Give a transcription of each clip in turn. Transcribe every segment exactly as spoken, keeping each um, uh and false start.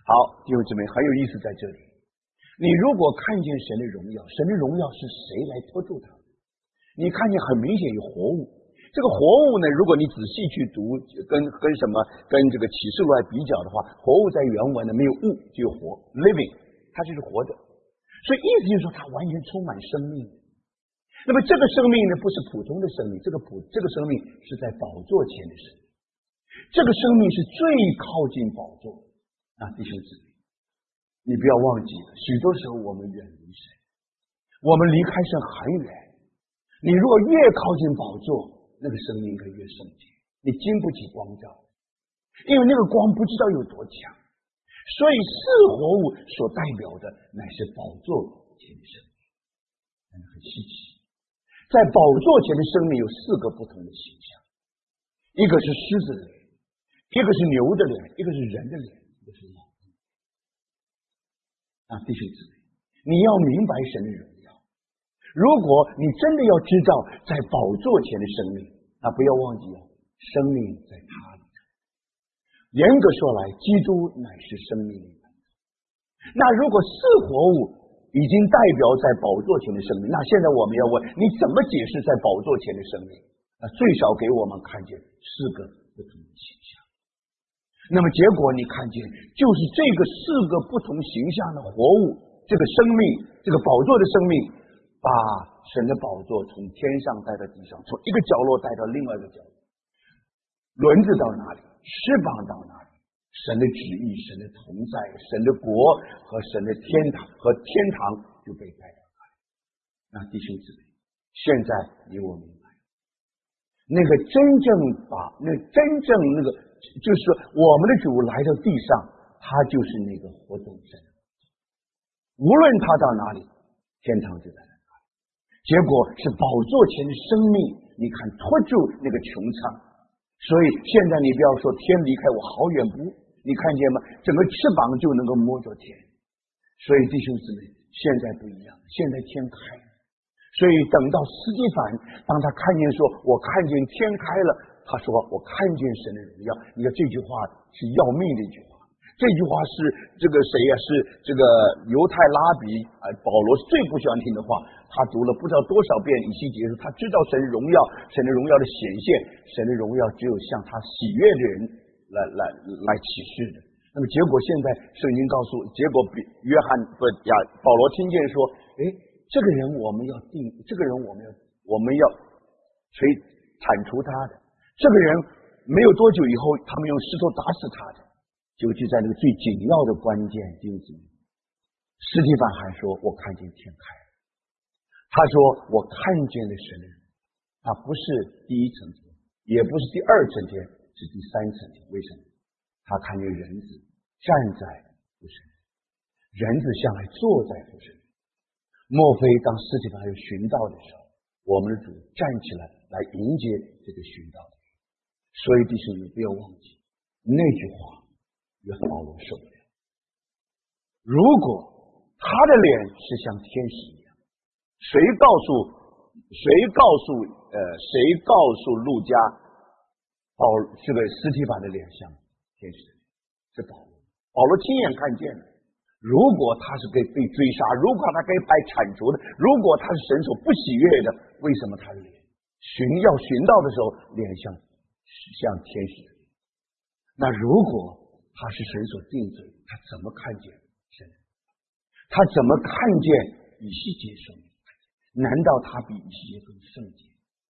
好，弟兄姊妹，很有意思在这里。你如果看见神的荣耀，神的荣耀是谁来托住它？你看见很明显有活物。这个活物呢，如果你仔细去读，跟跟什么跟这个启示录来比较的话，活物在原文呢没有物，就有活 living， 它就是活的。所以意思就是说，它完全充满生命。那么这个生命呢，不是普通的生命，这个普这个生命是在宝座前的生命，这个生命是最靠近宝座啊，弟兄姊妹，你不要忘记了，许多时候我们远离神，我们离开神很远。你如果越靠近宝座，那个生命可以越圣洁，你经不起光照，因为那个光不知道有多强。所以四活物所代表的乃是宝座前的生命，很稀奇。在宝座前的生命有四个不同的形象，一个是狮子的脸，一个是牛的脸，一个是人的脸，一个是老的脸。啊，弟兄姊妹，你要明白神的荣耀。如果你真的要知道在宝座前的生命，那不要忘记哦，生命在他里头。严格说来，基督乃是生命的源头。那如果四活物已经代表在宝座前的生命，那现在我们要问，你怎么解释在宝座前的生命？那最少给我们看见四个不同的形象。那么结果你看见，就是这个四个不同形象的活物，这个生命，这个宝座的生命，把神的宝座从天上带到地上，从一个角落带到另外一个角落。轮子到哪里，翅膀到哪里，神的旨意，神的同在，神的国和神的天堂和天堂就被带到哪里。那弟兄姊妹，现在你我明白，那个真正把那真正那个就是说我们的主来到地上，他就是那个活动神，无论他到哪里，天堂就在那里。结果是宝座前的生命，你看拖住那个穹苍。所以现在你不要说天离开我好远，不，你看见吗？整个翅膀就能够摸着天。所以弟兄姊妹，现在不一样，现在天开了。所以等到司提反，当他看见说我看见天开了，他说我看见神的荣耀。你看这句话是要命的一句话，这句话是这个谁呀、啊？是这个犹太拉比啊，保罗是最不喜欢听的话。他读了不知道多少遍以西结书，他知道神荣耀，神的荣耀的显现，神的荣耀只有向他喜悦的人来来来启示的。那么结果现在圣经告诉，结果比约翰不呀，保罗听见说，哎，这个人我们要定，这个人我们要我们要谁铲除他的？这个人没有多久以后，他们用石头打死他的，就就在那个最紧要的关键弟兄姊妹，司提反还说，我看见天开了。他说我看见了神的人，他不是第一层天，也不是第二层天，是第三层天。为什么？他看见人子站在父神，人子向来坐在父神。莫非当司提反有寻道的时候，我们的主站起来来迎接这个寻道的人？所以弟兄们不要忘记那句话，约翰保罗受不了。如果他的脸是像天使一样，谁告诉谁告诉呃谁告诉路加保这个司提反的脸像天使？是保罗，保罗亲眼看见了。如果他是被被追杀，如果他被被铲除的，如果他是神所不喜悦的，为什么他的脸寻要寻到的时候脸像像天使的脸？那如果他是神所定罪，他怎么看见神？他怎么看见以西结说？难道他比以西结更圣洁？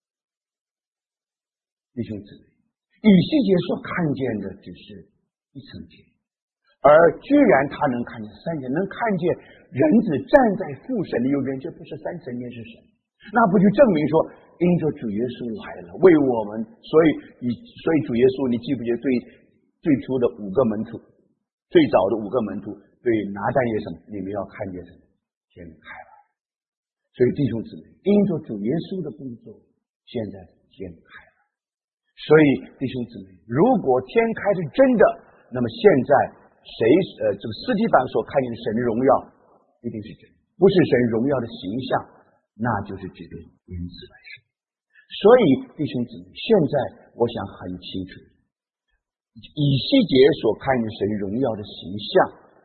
弟兄姊妹，以西结所看见的只是一层天，而居然他能看见三层，能看见人子站在父神的右边，这不是三层天是神？那不就证明说，因着主耶稣来了，为我们，所以以所以主耶稣，你记不记得最最初的五个门徒，最早的五个门徒对拿但业什么？你们要看见什么？天开了。所以弟兄姊妹，因着主耶稣的工作，现在天开了。所以弟兄姊妹，如果天开是真的，那么现在谁呃这个司提反所看见的神的荣耀一定是真的，不是神荣耀的形象，那就是指的因此来说。所以弟兄姊妹，现在我想很清楚，以西结所看见神荣耀的形象，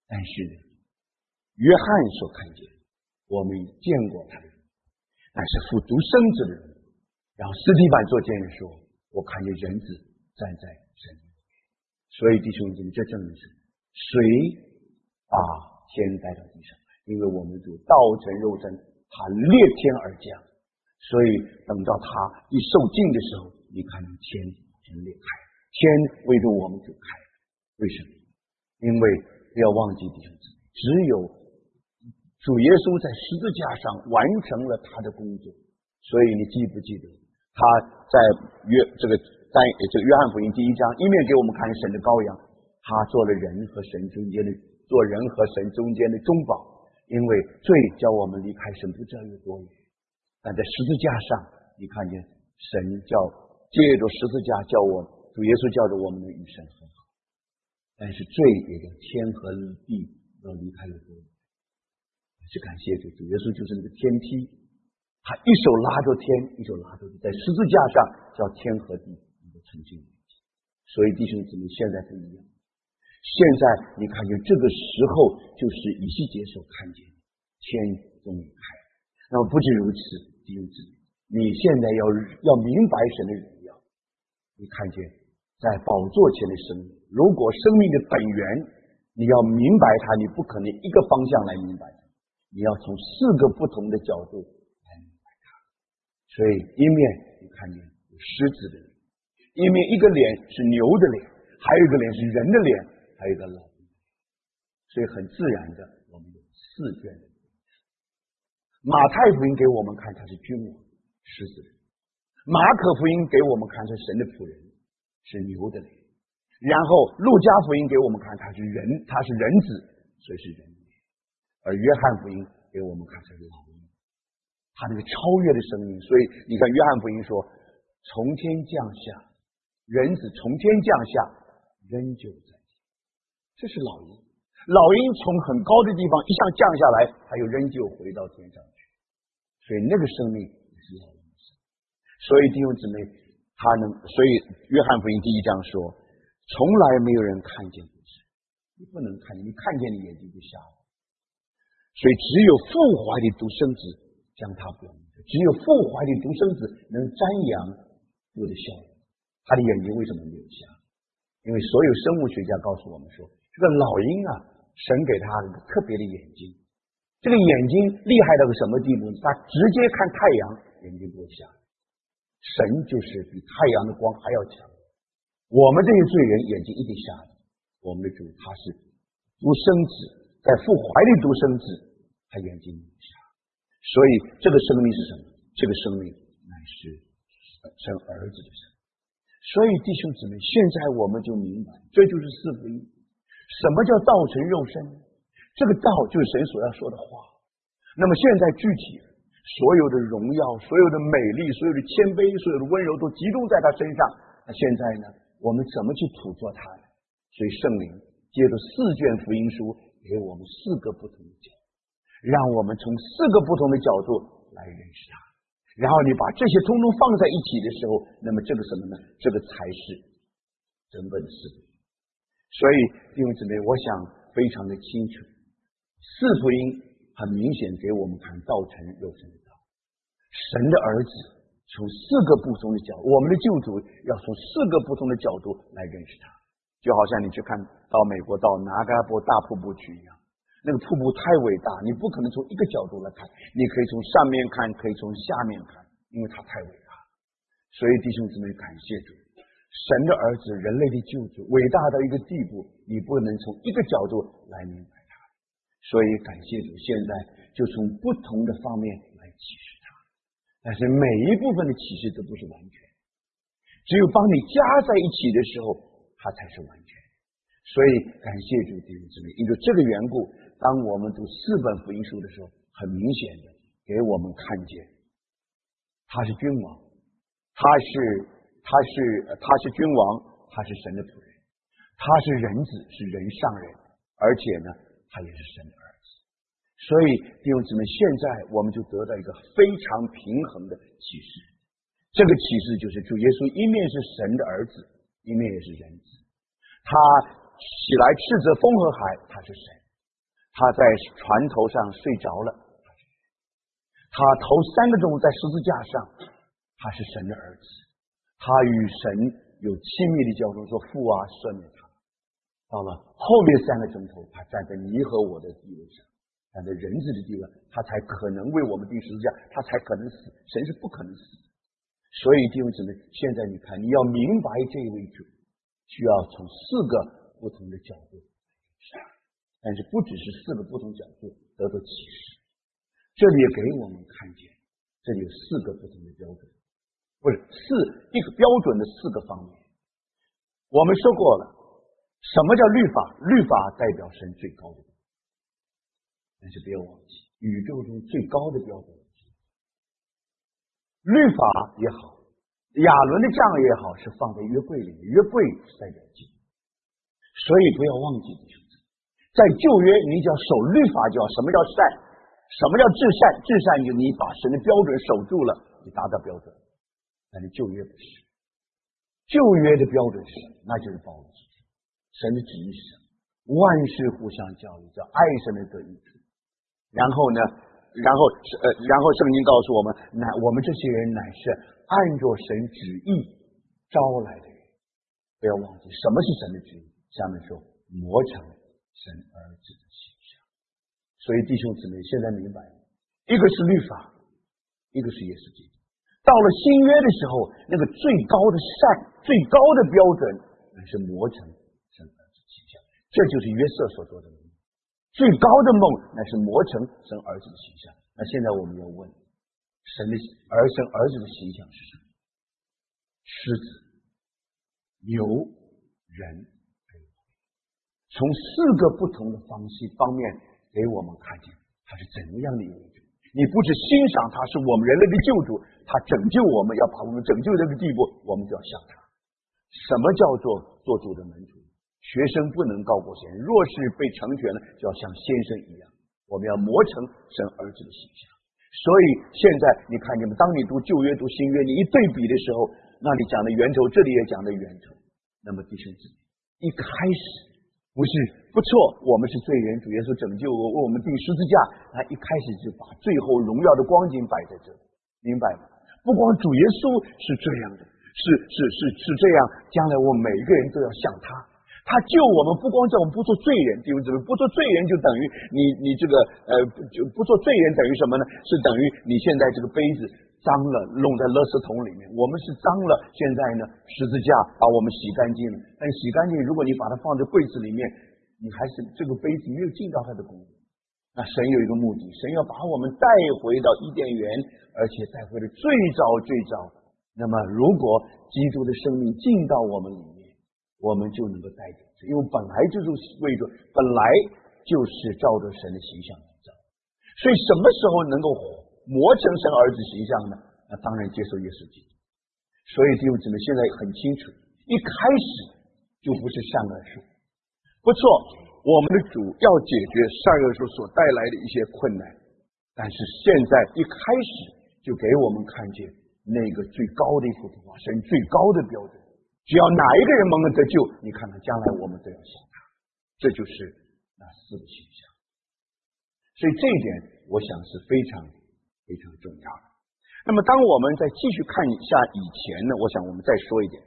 但是呢，约翰所看见，我们见过他的人，但是复独生子的人，然后司提反做见证说，我看见人子站在神里面。所以弟兄姊妹，这证明是谁把天带到地上来？因为我们主道成肉身，他裂天而降，所以等到他一受尽的时候，你看天天裂开，天为着我们主开。为什么？因为不要忘记弟兄姊妹，只有主耶稣在十字架上完成了他的工作。所以你记不记得他在约这个在这个约翰福音第一章，一面给我们看神的羔羊，他做了人和神中间的做人和神中间的中保，因为罪叫我们离开神不知道有多远。但在十字架上，你看见神叫借着十字架叫我主耶稣叫着我们能与神和好，但是罪也叫天和地要离开有多远。是感谢主，主耶稣就是那个天梯，他一手拉着天，一手拉着地，在十字架上叫天和地能够成就。所以弟兄姊妹，现在不一样。现在你看见这个时候，就是以西结所看见天终于开。那么不仅如此，弟兄姊妹，你现在要要明白神的荣耀。你看见在宝座前的生命，如果生命的本源你要明白它，你不可能一个方向来明白它，你要从四个不同的角度来明白它。所以一面你看见有狮子的脸，一面一个脸是牛的脸，还有一个脸是人的脸，还有一个老鹰。所以很自然的，我们有四卷的。马太福音给我们看他是君王，狮子的；马可福音给我们看是神的仆人，是牛的脸；然后路加福音给我们看他是人，他是人子，所以是人的脸；而约翰福音给我们看他是老鹰，他那个超越的生命。所以你看约翰福音说，从天降下，人子从天降下，仍旧在天。这是老鹰，老鹰从很高的地方一向降下来，它又仍旧回到天上去，所以那个生命也是老鹰的生命。所以弟兄姊妹，他能，所以约翰福音第一章说，从来没有人看见过神，你不能看见，你看见你眼睛就瞎了。所以只有父怀的独生子将他表明，只有父怀的独生子能瞻仰父的笑容。他的眼睛为什么没有瞎？因为所有生物学家告诉我们说，这个老鹰啊，神给他一个特别的眼睛，这个眼睛厉害到个什么地步？他直接看太阳，眼睛不会瞎。神就是比太阳的光还要强。我们这些罪人眼睛一定瞎的，我们的主他是独生子，在父怀里独生子，他眼睛没有瞎。所以这个生命是什么？这个生命乃是生儿子的生命。所以弟兄姊妹，现在我们就明白，这就是四福音。什么叫道成肉身？这个道就是神所要说的话。那么现在具体所有的荣耀，所有的美丽，所有的谦卑，所有的温柔都集中在他身上。那现在呢，我们怎么去捕捉他呢？所以圣灵借着四卷福音书给我们四个不同的角度，让我们从四个不同的角度来认识他。然后你把这些通通放在一起的时候，那么这个什么呢？这个才是整本四福音。所以弟兄姊妹，我想非常的清楚，四福音很明显给我们看道成肉身的道，神的儿子从四个不同的角度，我们的救主要从四个不同的角度来认识他。就好像你去看到美国到拿嘎波大瀑布去一样，那个瀑布太伟大，你不可能从一个角度来看，你可以从上面看，可以从下面看，因为它太伟大。所以弟兄姊妹，感谢主，神的儿子，人类的救主，伟大到一个地步，你不能从一个角度来明白他。所以感谢主，现在就从不同的方面来启示他。但是每一部分的启示都不是完全，只有帮你加在一起的时候，它才是完全。所以感谢主弟兄姊妹，因为这个缘故，当我们读四本福音书的时候，很明显的给我们看见，他是君王，他是他是他是君王，他是神的仆人，他是人子，是人上人，而且呢，他也是神的儿子。所以弟兄姊妹，现在我们就得到一个非常平衡的启示。这个启示就是主耶稣一面是神的儿子，一面也是人子。他起来斥责风和海，他是神； 他在船头上睡着了，他头三个钟在十字架上，他是神的儿子，他与神有亲密的交通，说父啊赦免他。到了后面三个钟头，他站在你和我的地位上，站在人子的地位，他才可能为我们钉十字架，他才可能死，神是不可能死的。所以弟兄姊妹，现在你看，你要明白这一位主，需要从四个不同的角度，但是不只是四个不同角度得到启示。这里也给我们看见，这里有四个不同的标准，不是四一个标准的四个方面。我们说过了，什么叫律法？律法代表神最高的标准，但是不要忘记，宇宙中最高的标准，律法也好，亚伦的杖也好，是放在约柜里面，约柜是代表祭，所以不要忘记弟兄姊妹，在旧约你只要守律法就好。什么叫善？什么叫至善？至善就是你把神的标准守住了，你达到标准。但是旧约不是，旧约的标准是什么？那就是保罗所说，神的旨意是什么？万事互相交易，叫爱神的得益处。然后呢，然后呃，然后圣经告诉我们，乃我们这些人乃是按着神旨意招来的人。不要忘记，什么是神的旨意？下面说，磨成神儿子的形象。所以弟兄姊妹，现在明白了，一个是律法，一个是耶稣基督。到了新约的时候，那个最高的善、最高的标准，乃是磨成神儿子的形象。这就是约瑟所做的梦。最高的梦乃是磨成神儿子的形象。那现在我们要问，神的儿神儿子的形象是什么？狮子、牛、人。从四个不同的方式方面给我们看见他是怎么样的一位主。你不是欣赏他是我们人类的救主，他拯救我们，要把我们拯救这个地步，我们就要像他。什么叫做做主的门徒？学生不能高过先生，若是被成全了，就要像先生一样。我们要磨成神儿子的形象。所以现在你看见吗？当你读旧约读新约，你一对比的时候，那里讲的源头，这里也讲的源头。那么弟兄姊妹，一开始不是不错，我们是罪人，主耶稣拯救我，为我们钉十字架，他一开始就把最后荣耀的光景摆在这里，明白吗？不光主耶稣是这样的，是是是是这样，将来我们每一个人都要像他。他救我们，不光叫我们不做罪人，弟兄姊妹，不做罪人就等于你你这个呃就不做罪人等于什么呢？是等于你现在这个杯子脏了，弄在垃圾桶里面。我们是脏了，现在呢十字架把我们洗干净了。但洗干净，如果你把它放在柜子里面，你还是这个杯子没有尽到它的功能。那神有一个目的，神要把我们带回到伊甸园，而且带回了最早最早。那么如果基督的生命进到我们里面，我们就能够带走，因为本来就是为着，本来就是照着神的形象造。所以什么时候能够磨成神儿子形象呢？那当然接受耶稣基督。所以弟兄姊妹现在很清楚，一开始就不是善恶树。不错，我们的主要解决善恶树所带来的一些困难，但是现在一开始就给我们看见那个最高的一幅图画，神最高的标准。只要哪一个人蒙了得救，你看看将来我们都要像他，这就是那四个形象。所以这一点我想是非常非常重要的。那么当我们再继续看一下以前呢，我想我们再说一点。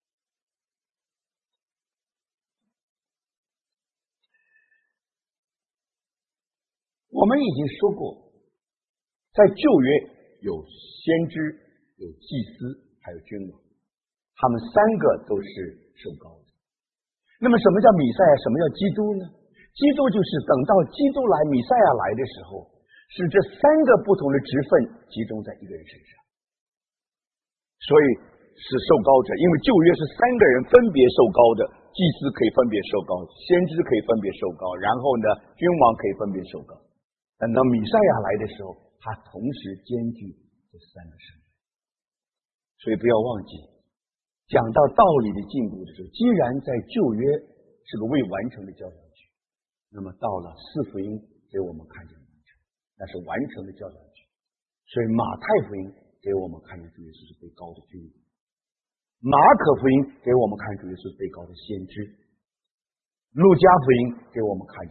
我们已经说过，在旧约有先知、有祭司，还有君王。他们三个都是受膏的。那么什么叫弥赛亚？什么叫基督呢？基督就是等到基督来，弥赛亚来的时候，是这三个不同的职分集中在一个人身上。所以是受膏者，因为旧约是三个人分别受膏的，祭司可以分别受膏，先知可以分别受膏，然后呢，君王可以分别受膏。等到弥赛亚来的时候，他同时兼具这三个身份。所以不要忘记，讲到道理的进步的时候，既然在旧约是个未完成的教导局，那么到了四福音给我们看见完成，那是完成的教导局。所以马太福音给我们看见主耶稣是被膏的君王，马可福音给我们看主耶稣是被膏的先知，路加福音给我们看见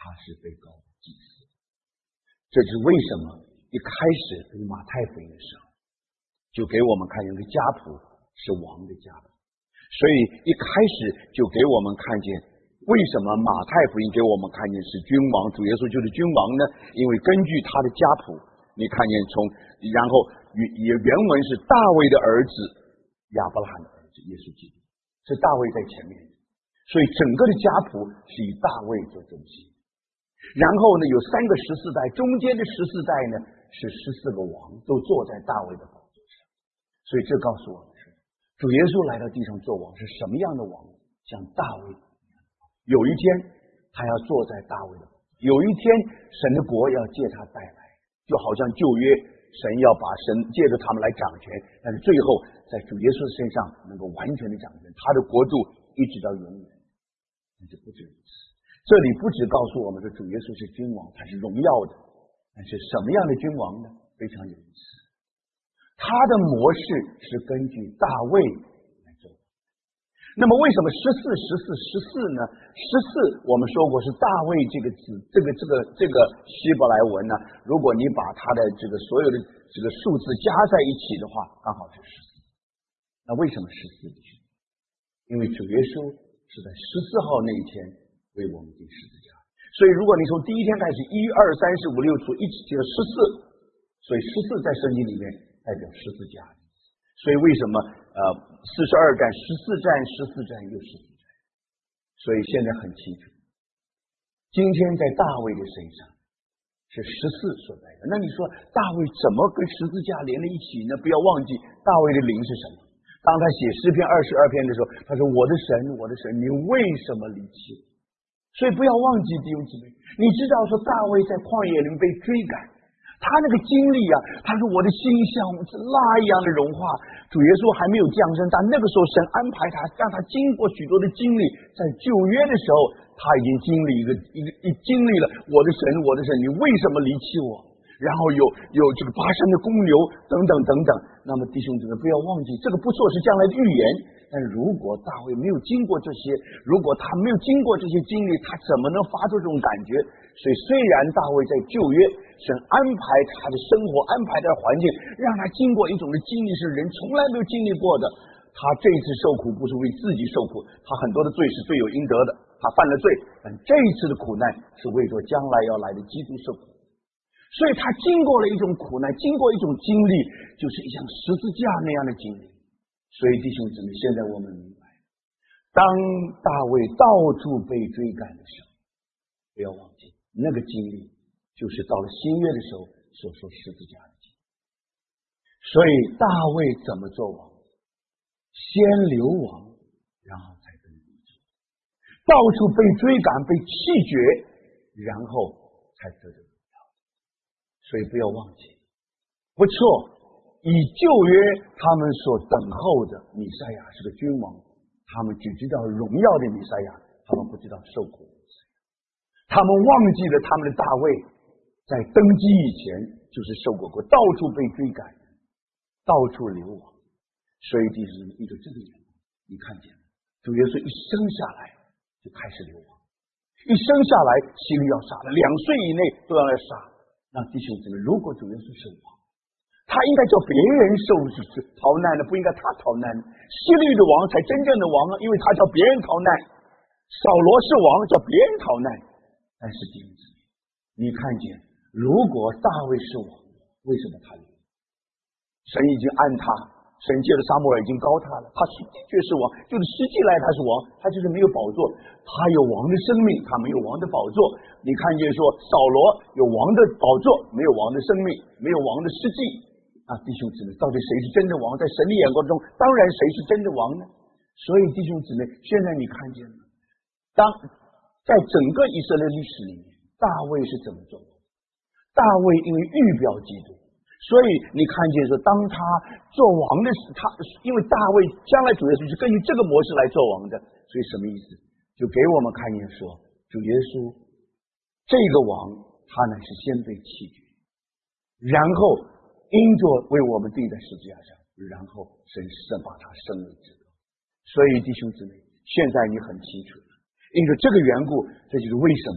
他是最高的祭司。这就是为什么一开始读马太福音的时候，就给我们看见这个家谱是王的家谱，所以一开始就给我们看见为什么马太福音给我们看见是君王，主耶稣就是君王呢？因为根据他的家谱，你看见从然后也原文是大卫的儿子亚伯拉罕的儿子耶稣基督，是大卫在前面，所以整个的家谱是以大卫做中心。然后呢，有三个十四代，中间的十四代呢是十四个王，都坐在大卫的宝座上。所以这告诉我们是，主耶稣来到地上做王是什么样的王？像大卫。有一天他要坐在大卫的，有一天神的国要借他带来，就好像旧约神要把神借着他们来掌权，但是最后在主耶稣身上能够完全的掌权，他的国度一直到永远。但是不止如此，这里不只告诉我们说主耶稣是君王，他是荣耀的，但是什么样的君王呢？非常有意思，他的模式是根据大卫来做。那么为什么十四十四十四呢？十四我们说过是大卫这个字，这个这个这个希伯来文呢，如果你把它的这个所有的这个数字加在一起的话，刚好是十四。那为什么十四？因为主耶稣是在十四号那一天为我们钉十字架，所以如果你从第一天开始一二三四五六出一起记了十四，所以十四在圣经里面代表十字架。所以为什么呃四十二战十四战十四战又十四战？所以现在很清楚，今天在大卫的身上是十四所在的。那你说大卫怎么跟十字架连在一起呢？不要忘记大卫的灵是什么？当他写诗篇二十二篇的时候，他说：“我的神，我的神，你为什么离弃我？”所以不要忘记弟兄姊妹，你知道说大卫在旷野里面被追赶，他那个经历啊，他说我的心像是蜡一样的融化。主耶稣还没有降生，但那个时候神安排他，让他经过许多的经历，在旧约的时候，他已经经历一个一个一经历了我的神，我的神，你为什么离弃我？然后有有这个拔山的公牛等等等等。那么弟兄姊妹不要忘记，这个不错是将来的预言。但如果大卫没有经过这些，如果他没有经过这些经历，他怎么能发出这种感觉？所以虽然大卫在旧约神安排他的生活，安排他的环境，让他经过一种的经历是人从来没有经历过的，他这一次受苦不是为自己受苦，他很多的罪是罪有应得的，他犯了罪，但这一次的苦难是为着将来要来的基督受苦。所以他经过了一种苦难，经过一种经历，就是像十字架那样的经历。所以弟兄姊妹，现在我们明白，当大卫到处被追赶的时候，不要忘记那个经历就是到了新约的时候所说十字架的经历。所以大卫怎么做王？先流亡，然后才得医治，到处被追赶被弃绝，然后才得到。所以不要忘记，不错，以旧约他们所等候的弥赛亚是个君王，他们只知道荣耀的弥赛亚，他们不知道受苦的弥赛亚，他们忘记了他们的大卫在登基以前就是受过苦，到处被追赶，到处流亡。所以弟兄们，依着这个眼光，你看见主耶稣一生下来就开始流亡，一生下来希律要杀了，两岁以内都要来杀。那弟兄姊妹，如果主耶稣是王，他应该叫别人受逃难的，不应该他逃难。希律的王才真正的王啊，因为他叫别人逃难。扫罗是王，叫别人逃难。但是弟兄姊妹，你看见，如果大卫是王，为什么他流？神已经按他，神借着撒母耳已经高他了，他是的确是王，就是实际来他是王，他就是没有宝座，他有王的生命，他没有王的宝座。你看见说扫罗有王的宝座，没有王的生命，没有王的事迹啊，弟兄姊妹，到底谁是真的王？在神的眼光中，当然谁是真的王呢？所以弟兄姊妹，现在你看见了，当在整个以色列历史里面，大卫是怎么做的？大卫因为预表基督，所以你看见说，当他做王的时，他因为大卫将来主耶稣是根据这个模式来做王的，所以什么意思？就给我们看见说，主耶稣这个王，他乃是先被弃绝，然后因着为我们钉在十字架上，然后神神把他升为至高。所以弟兄姊妹，现在你很清楚了，因着这个缘故，这就是为什么你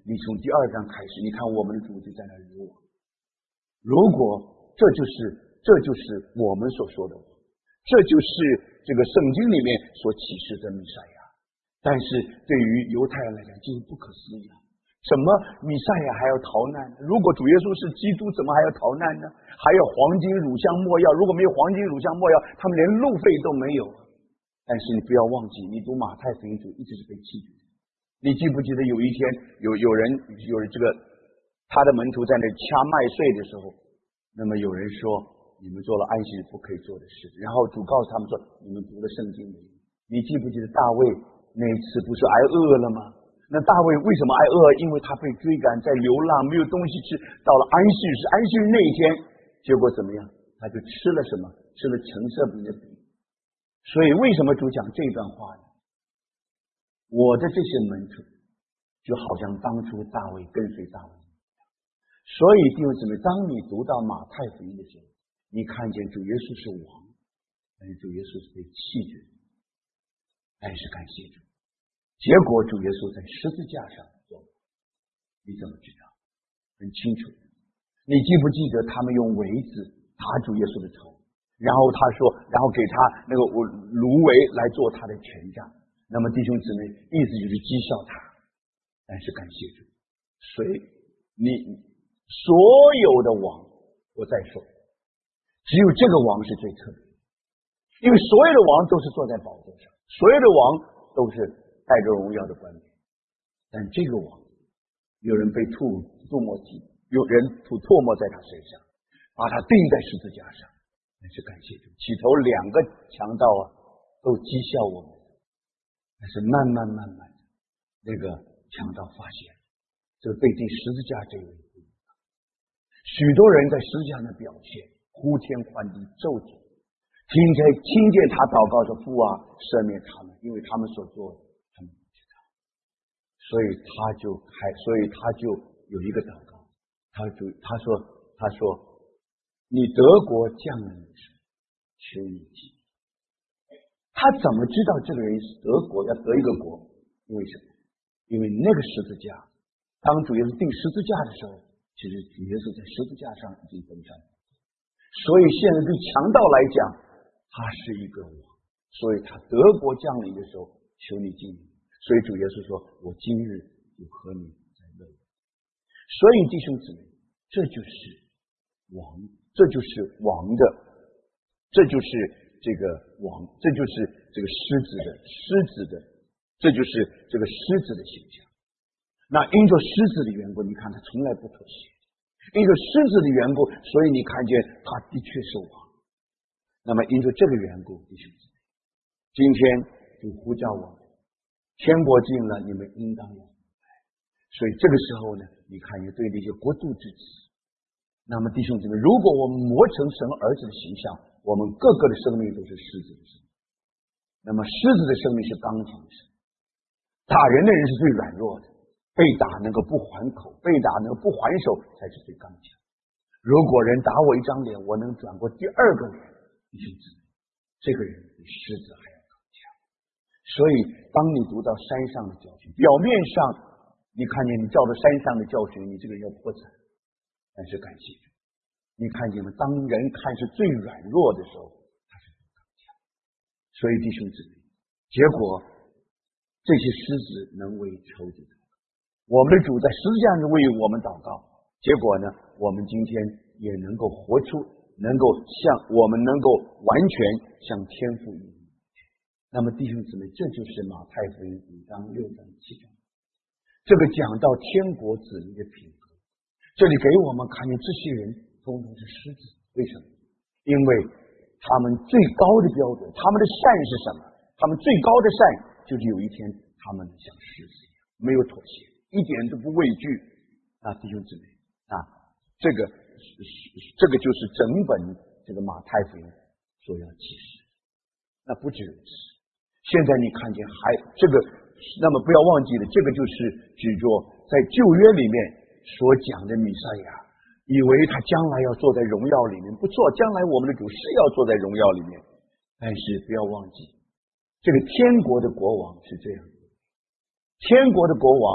你从第二章开始，你看我们的主就在那里我。如果这就是这就是我们所说的，这就是这个圣经里面所启示的弥赛亚，但是对于犹太人来讲就是不可思议啊！怎么弥赛亚还要逃难呢？如果主耶稣是基督，怎么还要逃难呢？还有黄金、乳香、没药，如果没有黄金、乳香、没药，他们连路费都没有。但是你不要忘记，你读马太福音主一直是被弃绝的。你记不记得有一天有有人有这个他的门徒在那掐麦穗的时候，那么有人说你们做了安息日不可以做的事，然后主告诉他们说你们读了圣经没有？你记不记得大卫那一次不是挨饿了吗？那大卫为什么挨饿？因为他被追赶，在流浪，没有东西吃。到了安息日，安息日那一天，结果怎么样？他就吃了什么？吃了橙色饼的饼。所以为什么主讲这段话呢？我的这些门徒就好像当初大卫跟随大卫。所以弟兄姊妹，当你读到马太福音的时候，你看见主耶稣是王，但是主耶稣是被弃绝的，但是感谢主，结果主耶稣在十字架上做，你怎么知道？很清楚。你记不记得他们用苇子打主耶稣的头，然后他说，然后给他那个芦苇来做他的权杖。那么弟兄姊妹，意思就是讥笑他，但是感谢主，谁你所有的王，我再说，只有这个王是最特别的，因为所有的王都是坐在宝座上，所有的王都是带着荣耀的冠冕，但这个王，有人被吐吐沫剂，有人吐唾沫在他身上，把他钉在十字架上。但是感谢主，起头两个强盗啊，都讥笑我们。但是慢慢慢慢的，那个强盗发现，这个被钉十字架这位不一样。许多人在十字架上的表现，呼天唤地咒诅，听见听见他祷告说：“父啊，赦免他们，因为他们所做的，他们不知道。”所以他就开，所以他就有一个祷告，他就他说他说：“你德国降临的时候，求你记。”他怎么知道这个人是德国要得一个国？因为什么？因为那个十字架，当主耶稣钉十字架的时候，其实主耶稣在十字架上已经登上。所以现在对强盗来讲，他是一个王，所以他德国降临的时候，求你进来。所以主耶稣说：“我今日就和你在乐。”所以弟兄姊妹，这就是王，这就是王的，这就是这个王，这就是这个狮子的狮子的，这就是这个狮子的形象。那因着狮子的缘故，你看他从来不妥协；因着狮子的缘故，所以你看见他的确是王。那么因着这个缘故，弟兄姊妹，今天就呼召我们，天国近了，你们应当要来。所以这个时候呢，你看也对那些国度之子。那么弟兄姊妹，如果我们磨成神儿子的形象，我们各个的生命都是狮子的生命。那么狮子的生命是刚强的生命，打人的人是最软弱的，被打能够不还口，被打能够不还手才是最刚强。如果人打我一张脸，我能转过第二个脸，弟兄姊妹，这个人比狮子还要刚强。所以当你读到山上的教训，表面上你看见你照着山上的教训，你这个人要破产，但是感谢主，你看见吗？当人看是最软弱的时候，他是最刚强。所以弟兄姊妹，结果这些狮子能为仇敌祷告，我们的主在十字架上为我们祷告，结果呢，我们今天也能够活出，能够像我们能够完全像天父一样。那么弟兄姊妹，这就是马太福音五章、六章、七章，这个讲到天国子民的品格。这里给我们看见这些人通通是狮子，为什么？因为他们最高的标准，他们的善是什么？他们最高的善就是有一天他们像狮子一样，没有妥协，一点都不畏惧。啊，弟兄姊妹啊，这个这个就是整本这个马太福音所要启示。那不止如此，现在你看见还这个，那么不要忘记了，这个就是指着在旧约里面所讲的弥赛亚，以为他将来要坐在荣耀里面，不错，将来我们的主是要坐在荣耀里面，但是不要忘记，这个天国的国王是这样的，天国的国王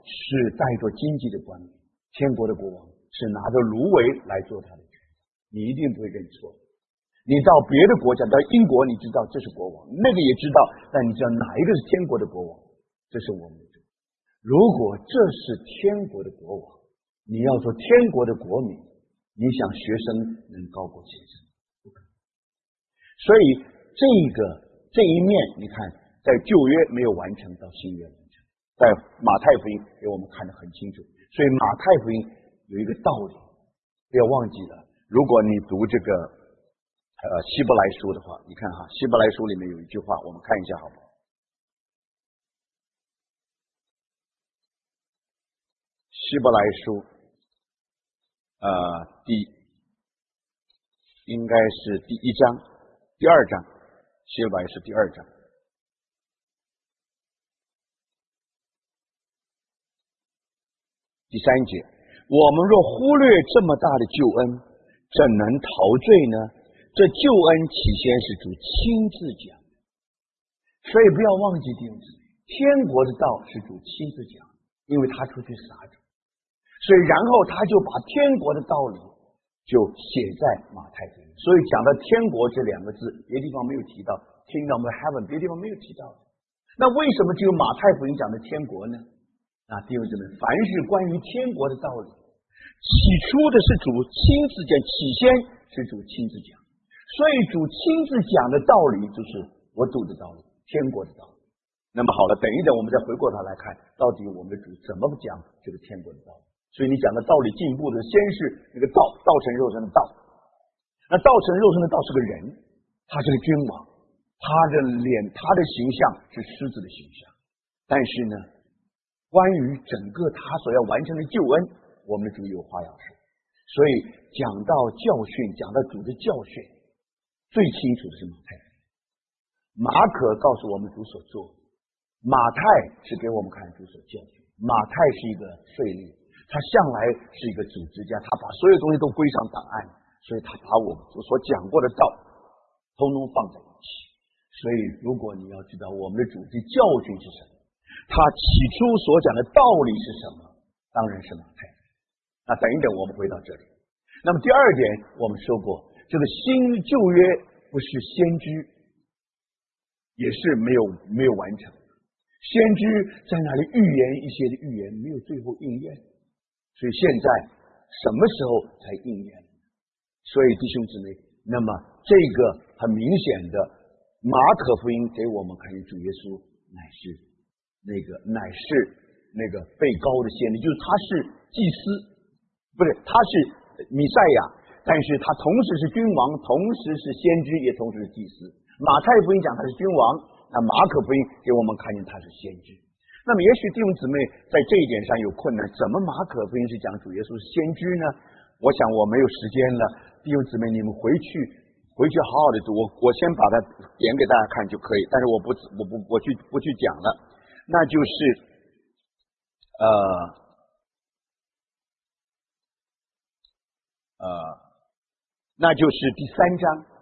是带着经济的冠冕，天国的国王是拿着芦苇来做他的权，你一定不会认错。你到别的国家，到英国，你知道这是国王，那个也知道，但你知道哪一个是天国的国王？这是我们的主。如果这是天国的国王，你要做天国的国民，你想学生能高过先生？不可能。所以这个这一面，你看在旧约没有完成，到新约完成，在马太福音给我们看得很清楚。所以马太福音有一个道理，不要忘记了。如果你读这个呃希伯来书的话，你看哈，希伯来书里面有一句话，我们看一下好不好？希伯来书呃第应该是第一章第二章，希伯来是第二章第三节，我们若忽略这么大的救恩，怎能陶醉呢？这救恩起先是主亲自讲，所以不要忘记弟兄姊妹，天国的道是主亲自讲，因为他出去撒种，所以然后他就把天国的道理就写在马太福音。所以讲到天国这两个字，别地方没有提到 Kingdom of Heaven， 别地方没有提到。那为什么只有马太福音讲的天国呢？啊，弟兄姊妹，凡是关于天国的道理，起初的是主亲自讲，起先是主亲自讲，所以主亲自讲的道理就是我主的道理，天国的道理。那么好了，等一等，我们再回过头来看，到底我们的主怎么讲这个天国的道理。所以你讲的道理进步的，先是那个道，道成肉身的道。那道成肉身的道是个人，他是个君王，他的脸，他的形象是狮子的形象。但是呢，关于整个他所要完成的救恩，我们的主有话要说。所以讲到教训，讲到主的教训，最清楚的是马太。马可告诉我们主所做，马太是给我们看主所教训。马太是一个税吏，他向来是一个组织家，他把所有东西都归上档案，所以他把我们所讲过的道通通放在一起。所以如果你要知道我们的主的教训是什么，他起初所讲的道理是什么，当然是马太。那等一等，我们回到这里。那么第二点，我们说过，这个新旧约不是先知，也是没有没有完成。先知在那里预言一些的预言，没有最后应验，所以现在什么时候才应验？所以弟兄姊妹，那么这个很明显的，马可福音给我们看见主耶稣乃是那个乃是那个被膏的先知，就是他是祭司，不是他是弥赛亚，但是他同时是君王，同时是先知，也同时是祭司。马太福音讲他是君王，那马可福音给我们看见他是先知。那么也许弟兄姊妹在这一点上有困难，怎么马可福音是讲主耶稣是先知呢？我想我没有时间了，弟兄姊妹你们回去回去好好的读，我我先把它点给大家看就可以，但是我不我不我去不去讲了。那就是呃呃那就是第三章。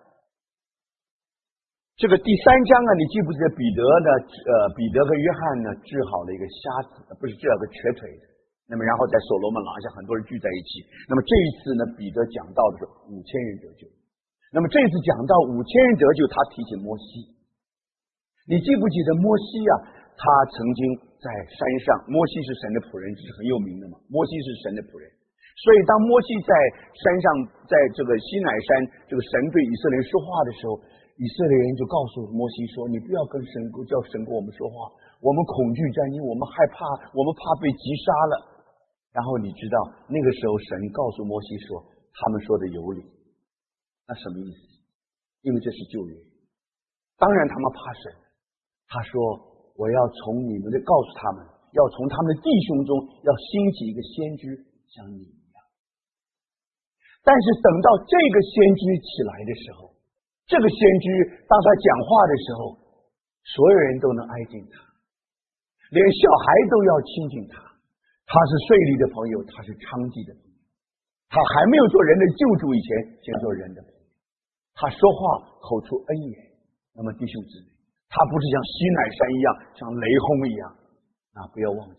这个第三章啊，你记不记得彼得呢？呃，彼得和约翰呢治好了一个瞎子，不是治好个瘸腿的。那么然后在所罗门廊下，很多人聚在一起。那么这一次呢，彼得讲到的是五千人得救。那么这次讲到五千人得救，他提起摩西。你记不记得摩西啊？他曾经在山上，摩西是神的仆人，这是很有名的嘛。摩西是神的仆人，所以当摩西在山上，在这个西乃山，这个神对以色列人说话的时候，以色列人就告诉摩西说：“你不要跟神叫神跟我们说话，我们恐惧战惊，我们害怕，我们怕被击杀了。”然后你知道那个时候神告诉摩西说：“他们说的有理。”那什么意思？因为这是旧约，当然他们怕神。他说：“我要从你们的告诉他们，要从他们的弟兄中要兴起一个先知，像你一样。”但是等到这个先知起来的时候，这个先知当他讲话的时候，所有人都能挨近他，连小孩都要亲近他。他是税吏的朋友，他是娼妓的朋友，他还没有做人的救主以前，先做人的朋友。他说话口出恩言。那么弟兄姊妹，他不是像西乃山一样，像雷轰一样。啊，不要忘记，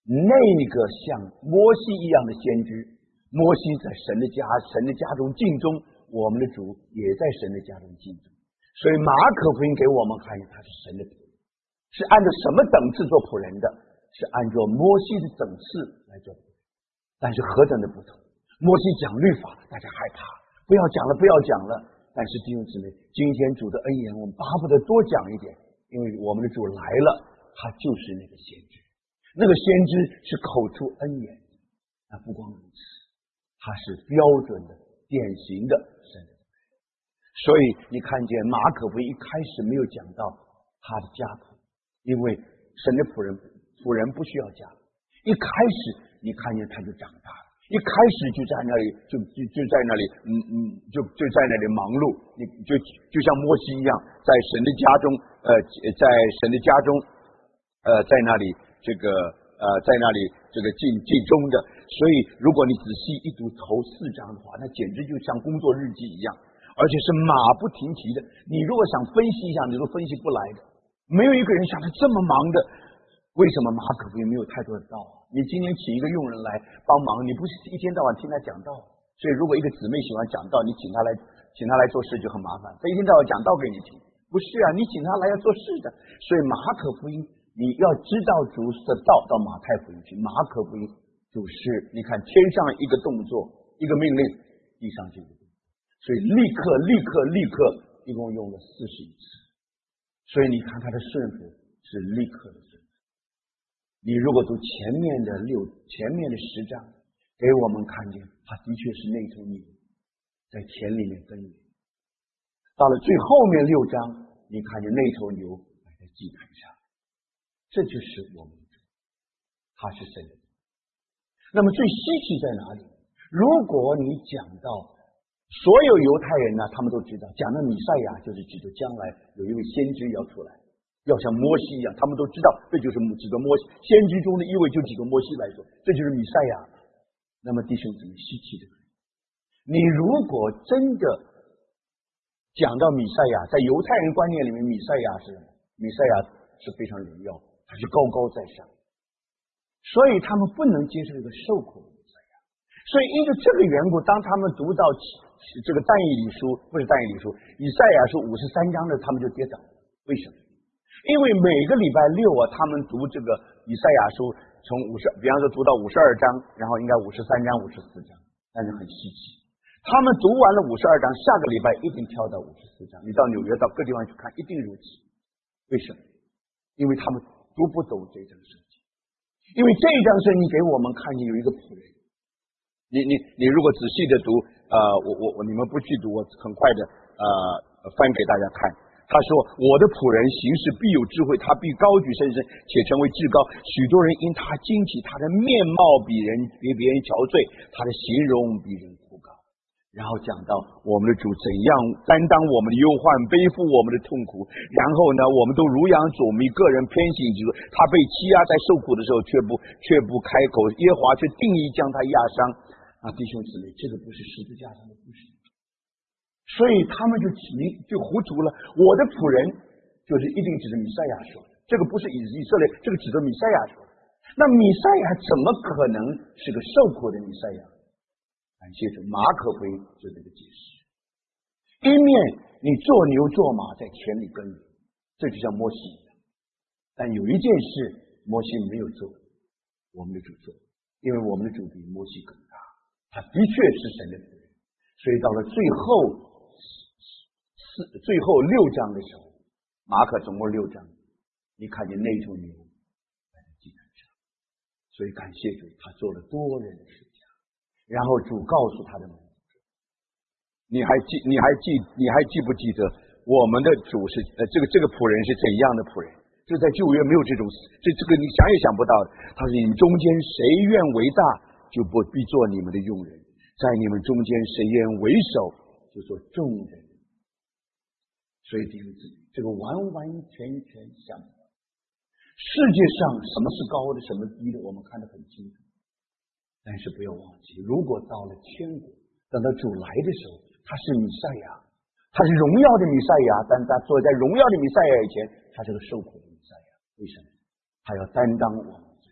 那个像摩西一样的先知，摩西在神的家，神的家中尽忠，我们的主也在神的家中尽忠。所以马可福音给我们看见他是神的仆人，是按照什么等次做仆人的？是按照摩西的等次来做仆人。但是何等的不同！摩西讲律法，大家害怕，不要讲了，不要讲了。但是弟兄姊妹，今天主的恩言，我们巴不得多讲一点，因为我们的主来了，他就是那个先知。那个先知是口出恩言，那不光如此，他是标准的、典型的神的仆人。所以你看见马可福音一开始没有讲到他的家谱，因为神的仆人仆人不需要家谱。一开始你看见他就长大了，一开始就在那里就就就在那里嗯嗯就就在那里忙碌，你就就像摩西一样，在神的家中呃在神的家中呃在那里这个呃在那里这个尽尽忠的。所以如果你仔细一读头四章的话，那简直就像工作日记一样，而且是马不停蹄的。你如果想分析一下，你都分析不来的。没有一个人像他这么忙的。为什么马可福音没有太多的道啊？你今天请一个佣人来帮忙，你不是一天到晚听他讲道。所以如果一个姊妹喜欢讲道，你请他来请他来做事就很麻烦，他一天到晚讲道给你听。不是啊，你请他来要做事的。所以马可福音你要知道主的道，到马太福音去。马可福音主是你看天上一个动作一个命令，地上就一个动作，所以立刻立刻立刻一共用了四十一次。所以你看他的顺服是立刻的顺服。你如果读前面的六前面的十章，给我们看见他的确是那头牛在田里面耕耘。到了最后面六章，你看见那头牛摆在祭坛上，这就是我们的主，他是神的。那么最稀奇在哪里？如果你讲到所有犹太人呢，他们都知道讲的弥赛亚就是指着将来有一位先知要出来，要像摩西一样，他们都知道这就是指着摩西，先知中的一位就指着摩西来说，这就是弥赛亚。那么弟兄姊妹，稀奇的，你如果真的讲到弥赛亚，在犹太人观念里面，弥赛亚是弥赛亚是非常荣耀，他是高高在上，所以他们不能接受一个受苦的弥赛亚。所以因着这个缘故，当他们读到这个但以理书，不是但以理书，以赛亚书五十三章的，他们就跌倒了。为什么？因为每个礼拜六啊，他们读这个以赛亚书，从五十，比方说读到五十二章，然后应该五十三章、五十四章，但是很稀奇，他们读完了五十二章，下个礼拜一定跳到五十四章。你到纽约到各地方去看，一定如此。为什么？因为他们读不懂这章圣经，因为这章圣经给我们看见有一个仆人。你你你如果仔细的读，呃，我我我你们不去读，我很快的呃翻给大家看。他说：“我的仆人行事必有智慧，他必高举圣身，且成为至高。许多人因他惊奇，他的面貌比人比别人憔悴，他的形容比人枯槁。”然后讲到我们的主怎样担当我们的忧患，背负我们的痛苦。然后呢，我们都如羊走迷，个人偏行己路。他被欺压，在受苦的时候却不却不开口，耶和华却定义将他压伤。啊，弟兄姊妹，这个不是十字架上的故事。所以他们就就糊涂了。我的仆人就是一定指着弥赛亚说的，这个不是以以色列，这个指着弥赛亚说的。那弥赛亚怎么可能是个受苦的弥赛亚？感谢主，马可福音就这个解释。一面你做牛做马在田里耕耘，这就像摩西一样。但有一件事摩西没有做，我们的主做，因为我们的主比摩西更大，他的确是神的仆人。所以到了最后四最后六章的时候，马可总共六章，你看见那头牛在祭坛上，所以感谢主，他做了多人的事情。然后主告诉他的门徒，你还记你还记你还记不记得我们的主是呃这个这个仆人是怎样的仆人？这在旧约没有这种，这这个你想也想不到的。他说你们中间谁愿为大，就不必做你们的用人。在你们中间谁愿为首，就做众人。所以弟兄姊妹，这个完完全全相反。世界上什么是高的，什么低的，我们看得很清楚。但是不要忘记，如果到了天国，等到主来的时候，他是弥赛亚，他是荣耀的弥赛亚，但他坐在荣耀的弥赛亚以前，他是个受苦的弥赛亚。为什么？他要担当我们的罪，他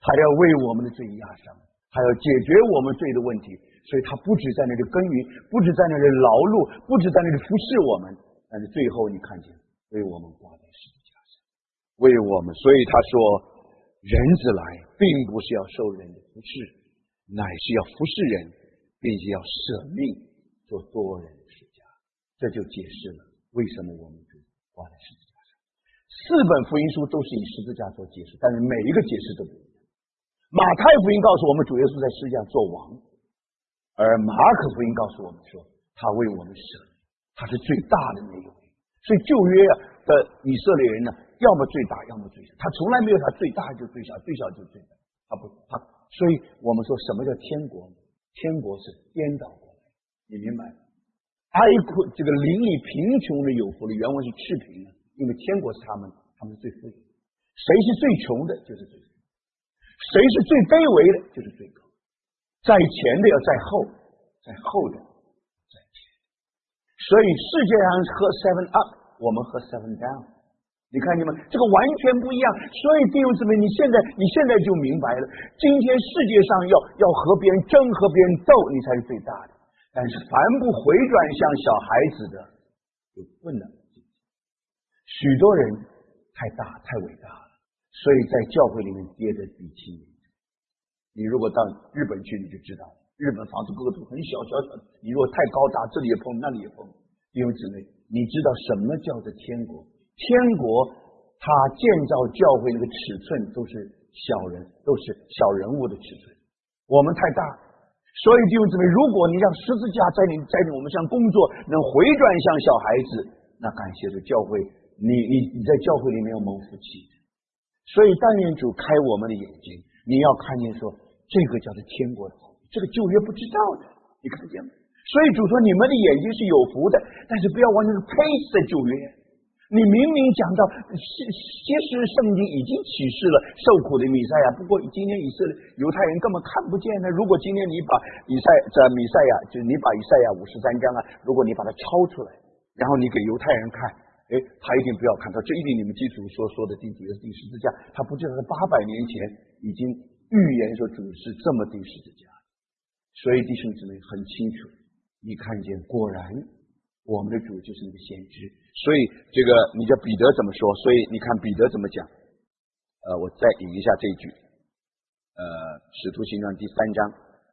他要为我们的罪压伤，他要解决我们罪的问题。所以他不止在那里耕耘，不止在那里劳碌，不止在那里服侍我们，但是最后你看见为我们挂在十字架上，为我们。所以他说，人子来并不是要受人的服侍，乃是要服侍人，并且要舍命做多人的十字架。这就解释了为什么我们主挂在十字架上。四本福音书都是以十字架做解释，但是每一个解释都不一样。马太福音告诉我们主耶稣在十字架做王，而马可福音告诉我们说他为我们舍，他是最大的那一位。所以旧约的以色列人呢，要么最大，要么最小，他从来没有他最大就最小，最小就最大，他不他。所以我们说什么叫天国呢？天国是颠倒过来，你明白？哀苦这个邻里贫穷的有福的，原文是赤贫的，因为天国是他们，他们是最富有。谁是最穷的，就是最富有；谁是最卑微的，就是最高。在前的要在后，在后的在前。所以世界上喝 seven up， 我们喝 seven down。你看见吗？这个完全不一样。所以弟兄姊妹，你现在你现在就明白了，今天世界上要要和别人争，和别人斗，你才是最大的。但是凡不回转向小孩子的，就不能进。许多人太大太伟大了，所以在教会里面跌得鼻青脸肿。你如果到日本去，你就知道，日本房子个个都很小小小的，你如果太高大，这里也碰那里也碰。弟兄姊妹，你知道什么叫做天国？天国它建造教会那个尺寸都是小人，都是小人物的尺寸。我们太大，所以弟兄姊妹，如果你让十字架在你在我们上工作，能回转向小孩子，那感谢主，教会你你你在教会里面要蒙福气。所以但愿主开我们的眼睛，你要看见说这个叫做天国的好，这个旧约不知道的，你看见吗？所以主说你们的眼睛是有福的，但是不要完全是配在旧约。你明明讲到其实圣经已经启示了受苦的弥赛亚，不过今天以色列犹太人根本看不见呢。如果今天你把以赛这弥赛亚，就是你把以赛亚五十三章啊，如果你把它抄出来，然后你给犹太人看，哎，他一定不要看到，这一定你们基督所说的钉主是钉十字架，他不知道在八百年前已经预言说主是这么钉十字架。所以弟兄姊妹很清楚，你看见果然我们的主就是那个先知。所以这个你叫彼得怎么说？所以你看彼得怎么讲？呃，我再引一下这一句，呃，使徒行传第三章，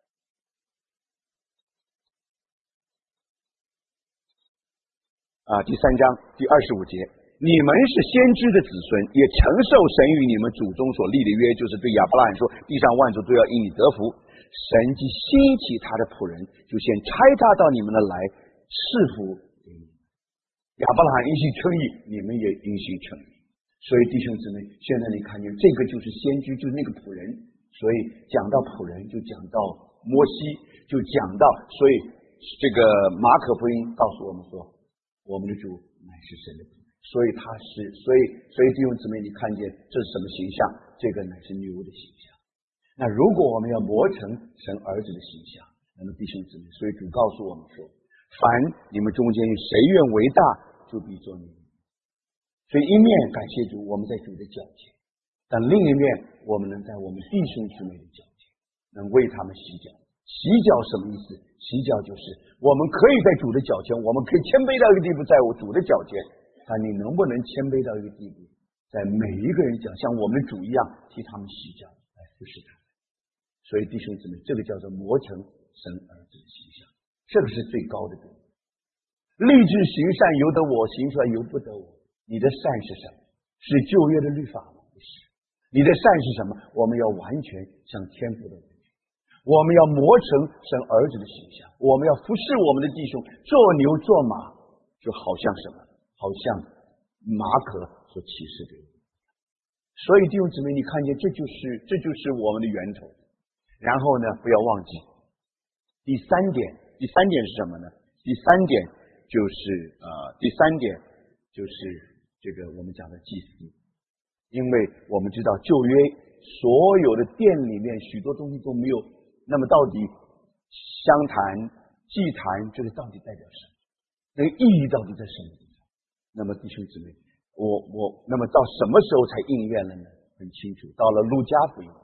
啊，第三章第二十五节，你们是先知的子孙，也承受神与你们祖宗所立的约，就是对亚伯拉罕说，地上万族都要因你得福。神既兴起他的仆人，就先差他到你们那来赐福给你们。亚伯拉罕因信称义，你们也因信称义。所以弟兄姊妹，现在你看见这个就是先知，就是那个仆人。所以讲到仆人，就讲到摩西，就讲到，所以这个马可福音告诉我们说，我们的主乃是神的仆人。所以他是，所以所以弟兄姊妹，你看见这是什么形象？这个乃是牛的形象。那如果我们要磨成神儿子的形象，那么弟兄姊妹，所以主告诉我们说，凡你们中间谁愿为大，就必做你。所以一面感谢主，我们在主的脚前，但另一面我们能在我们弟兄姊妹的脚前，能为他们洗脚。洗脚什么意思？洗脚就是我们可以在主的脚前，我们可以谦卑到一个地步，在我主的脚前，但你能不能谦卑到一个地步，在每一个人脚像我们的主一样替他们洗脚，来服侍他们。所以弟兄姊妹，这个叫做磨成神儿子的形象，这个是最高的德。立志行善，由得我；行出来，由不得我。你的善是什么？是旧约的律法吗？不是。你的善是什么？我们要完全像天父的人，我们要磨成神儿子的形象，我们要服侍我们的弟兄，做牛做马，就好像什么？好像马可所启示的。所以弟兄姊妹，你看见这就是这就是我们的源头。然后呢，不要忘记第三点，第三点是什么呢？第三点就是呃，第三点就是这个我们讲的祭司，因为我们知道旧约所有的殿里面许多东西都没有，那么到底香坛、祭坛这个到底代表什么？那个意义到底在什么地方？那么弟兄姊妹，我我那么到什么时候才应验了呢？很清楚，到了路加福音。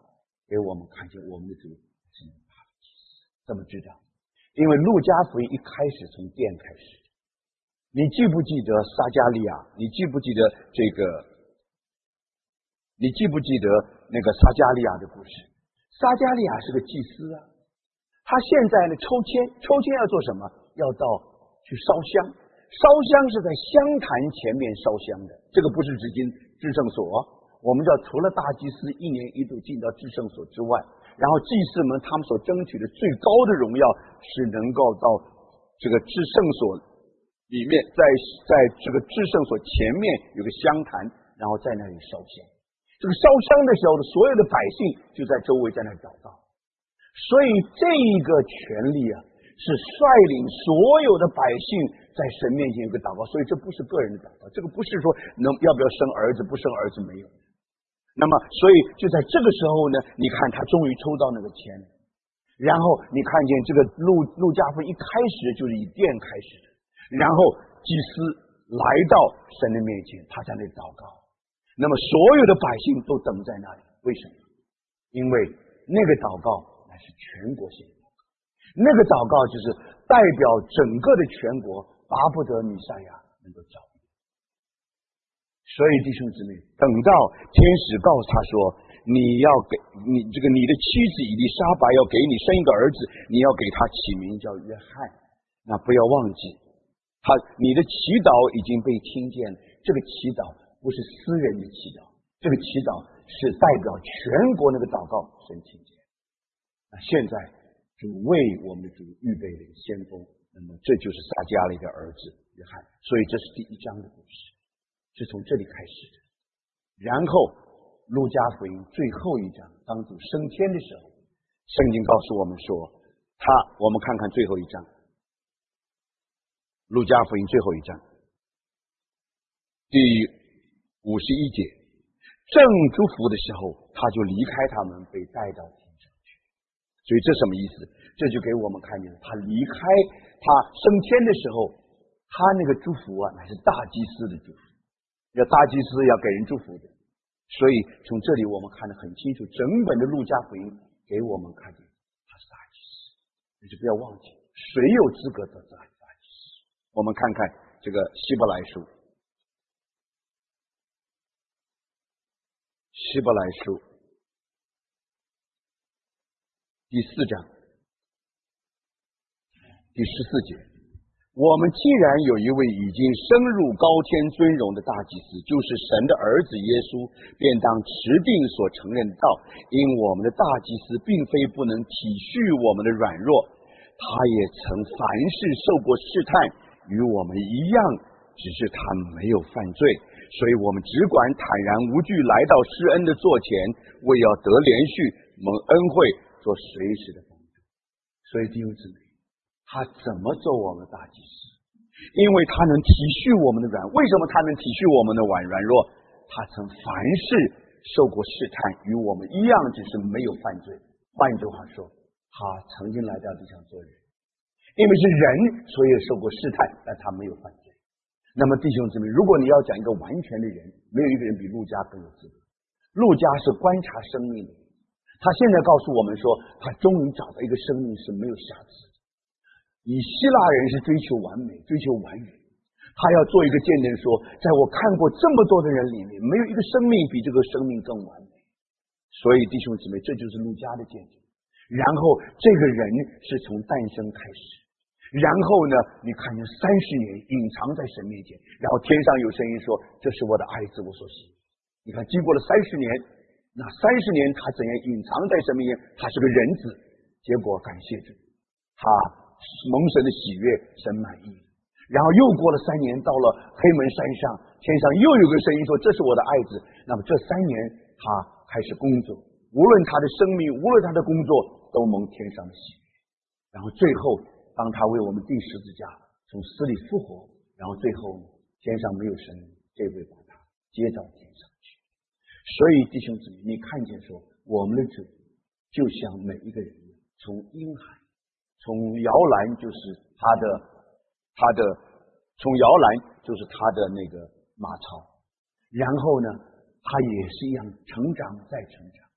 给我们看见我们的主是大祭司。怎么知道？因为路加福音一开始从殿开始，你记不记得撒迦利亚？你记不记得这个？你记不记得那个撒迦利亚的故事？撒迦利亚是个祭司啊，他现在呢抽签，抽签要做什么？要到去烧香，烧香是在香坛前面烧香的，这个不是指进至圣所。我们知道，除了大祭司一年一度进到至圣所之外，然后祭司们他们所争取的最高的荣耀是能够到这个至圣所里面，在在这个至圣所前面有个香坛，然后在那里烧香。这个烧香的时候，所有的百姓就在周围在那祷告。所以这个权利啊，是率领所有的百姓在神面前有个祷告。所以这不是个人的祷告，这个不是说能要不要生儿子，不生儿子没有。那么，所以就在这个时候呢，你看他终于抽到那个签，然后你看见这个路路加福音一开始就是以殿开始的，然后祭司来到神的面前，他在那里祷告。那么所有的百姓都等在那里，为什么？因为那个祷告乃是全国性的祷告，那个祷告就是代表整个的全国巴不得弥赛亚能够早。所以弟兄姊妹，等到天使告诉他说，你要给你这个你的妻子以利沙伯要给你生一个儿子，你要给他起名叫约翰。那不要忘记，他你的祈祷已经被听见了。这个祈祷不是私人的祈祷，这个祈祷是代表全国那个祷告神听见。那现在主为我们的主预备了先锋，那么这就是撒迦利的儿子约翰。所以这是第一章的故事，是从这里开始的。然后路加福音最后一章，当主升天的时候，圣经告诉我们说，他我们看看最后一章，路加福音最后一章第五十一节，正祝福的时候，他就离开他们，被带到天上去。所以这什么意思？这就给我们看见，他离开他升天的时候，他那个祝福啊，乃是大祭司的祝福。要大祭司要给人祝福的，所以从这里我们看得很清楚，整本的路加福音给我们看见他是大祭司，你就不要忘记谁有资格得大祭司。我们看看这个希伯来书，希伯来书第四章第十四节，我们既然有一位已经升入高天尊荣的大祭司，就是神的儿子耶稣，便当持定所承认的道。因我们的大祭司并非不能体恤我们的软弱，他也曾凡事受过试探，与我们一样，只是他没有犯罪。所以我们只管坦然无惧来到施恩的座前，为要得连续蒙恩惠，做随时的帮助。所以弟兄姊妹，他怎么做我们的大祭司？因为他能体恤我们的软。为什么他能体恤我们的软软弱？他曾凡事受过试探，与我们一样，只是没有犯罪。换句话说，他曾经来到地上做人，因为是人，所以受过试探，但他没有犯罪。那么弟兄姊妹，如果你要讲一个完全的人，没有一个人比路加更有资格。路加是观察生命的，他现在告诉我们说，他终于找到一个生命是没有瑕疵的。以希腊人是追求完美，追求完人，他要做一个见证说，在我看过这么多的人里面，没有一个生命比这个生命更完美。所以弟兄姊妹，这就是路加的见证。然后这个人是从诞生开始，然后呢，你看见三十年隐藏在神面前，然后天上有声音说，这是我的爱子，我所喜。你看经过了三十年，那三十年他怎样隐藏在神面前，他是个人子，结果感谢主，他蒙神的喜悦，神满意。然后又过了三年，到了黑门山上，天上又有个声音说，这是我的爱子。那么这三年他开始工作，无论他的生命，无论他的工作，都蒙天上的喜悦。然后最后当他为我们钉十字架，从死里复活，然后最后天上没有神，这位把他接到天上去。所以弟兄姊妹，你看见说，我们的主就像每一个人，从婴孩，从摇篮就是他的他的从摇篮就是他的那个马槽，然后呢他也是一样成长再成长，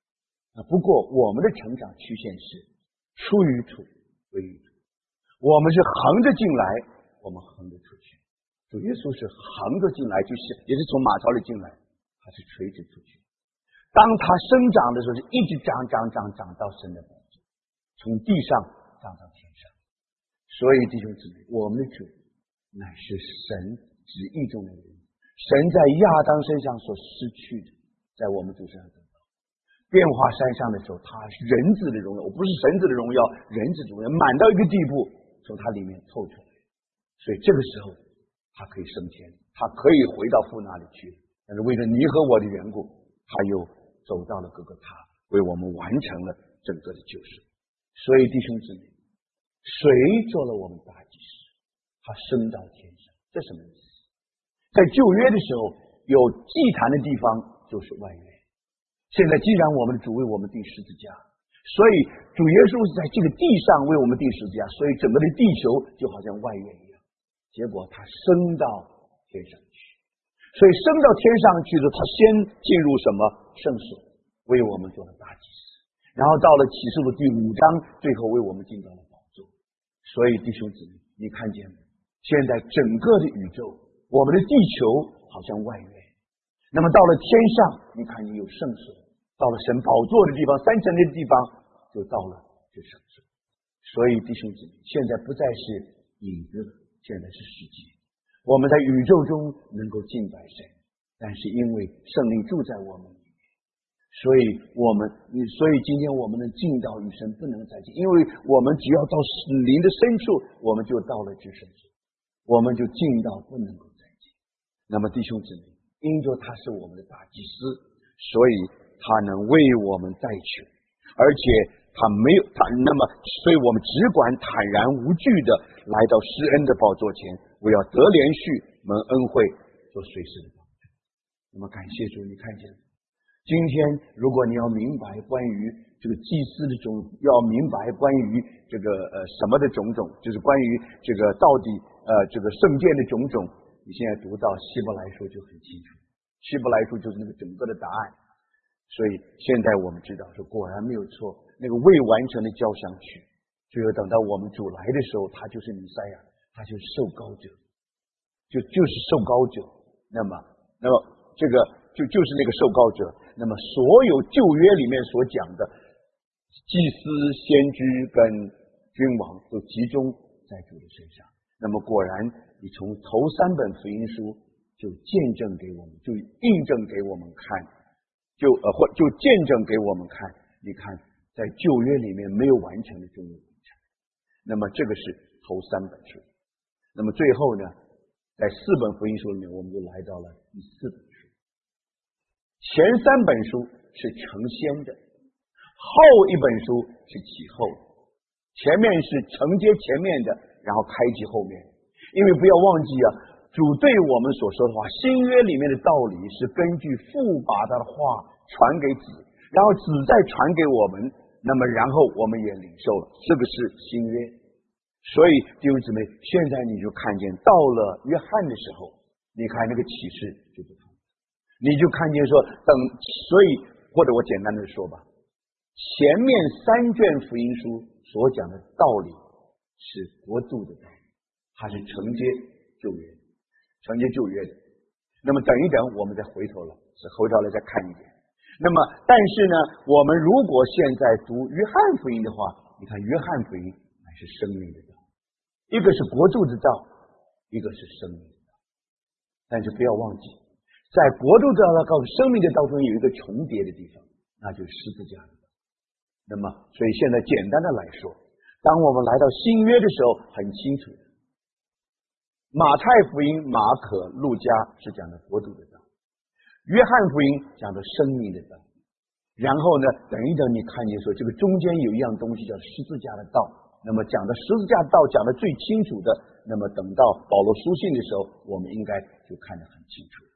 啊，不过我们的成长曲线是出于土归于土，我们是横着进来，我们横着出去。主耶稣是横着进来，就是也是从马槽里进来，他是垂直出去。当他生长的时候，是一直长长长长到神的宝座，从地上长到天上。所以弟兄姊妹，我们的主乃是神旨意中的人，神在亚当身上所失去的，在我们主身上得到。变化山上的时候，他人子的荣耀，我不是神子的荣耀，人子的荣耀满到一个地步，从他里面透出来。所以这个时候他可以升天，他可以回到父那里去，但是为了你和我的缘故，他又走到了各个他，为我们完成了整个的救赎。所以弟兄姊妹，谁做了我们大祭司？他升到天上，这什么意思？在旧约的时候，有祭坛的地方就是外院。现在既然我们的主为我们钉十字架，所以主耶稣是在这个地上为我们钉十字架，所以整个的地球就好像外院一样。结果他升到天上去，所以升到天上去的，他先进入什么圣所，为我们做了大祭司，然后到了启示录第五章，最后为我们进到了宝座。所以弟兄姊妹，你看见没？现在整个的宇宙，我们的地球好像外院，那么到了天上，你看你有圣所，到了神宝座的地方，三层的地方，就到了这圣所。所以弟兄姊妹，现在不再是影子，现在是实际。我们在宇宙中能够敬拜神，但是因为圣灵住在我们里面，所以我们所以今天我们能进到与神不能再近，因为我们只要到灵的深处，我们就到了至圣所，我们就进到不能够再近。那么弟兄姊妹，因着他是我们的大祭司，所以他能为我们代求，而且他没有他，那么所以我们只管坦然无惧的来到施恩的宝座前，我要得连续蒙恩惠，做随时的帮助。那么感谢主，你看见今天如果你要明白关于这个祭司的种，要明白关于这个呃什么的种种，就是关于这个到底呃这个圣殿的种种，你现在读到希伯来书就很清楚，希伯来书就是那个整个的答案。所以现在我们知道说，果然没有错，那个未完成的交响曲，最后等到我们主来的时候，他就是弥赛亚，他就是受膏者，就就是受膏者。那么那么这个就就是那个受膏者，那么所有旧约里面所讲的祭司、先知跟君王都集中在主的身上。那么果然你从头三本福音书就见证给我们，就印证给我们看，就呃或就见证给我们看，你看在旧约里面没有完成的终于完成。那么这个是头三本书。那么最后呢，在四本福音书里面，我们就来到了第四本书。前三本书是承先的，后一本书是启后的，前面是承接前面的，然后开启后面。因为不要忘记啊，主对我们所说的话，新约里面的道理是根据父把他的话传给子，然后子再传给我们，那么然后我们也领受了，这个是新约。所以弟兄姊妹，现在你就看见到了约翰的时候，你看那个启示就不同，你就看见说等，所以或者我简单的说吧，前面三卷福音书所讲的道理是国度的道理，它是承接旧约，承接旧约的。那么等一等，我们再回头了，是回头来再看一点。那么但是呢，我们如果现在读约翰福音的话，你看约翰福音乃是生命的道，一个是国度的道，一个是生命的道。但是不要忘记，在国度的道和生命的道中有一个重叠的地方，那就是十字架的道。那么所以现在简单的来说，当我们来到新约的时候，很清楚的，马太福音、马可、路加是讲的国度的道，约翰福音讲的生命的道。然后呢，等一等，你看见说这个中间有一样东西叫十字架的道，那么讲的十字架道讲的最清楚的，那么等到保罗书信的时候，我们应该就看得很清楚。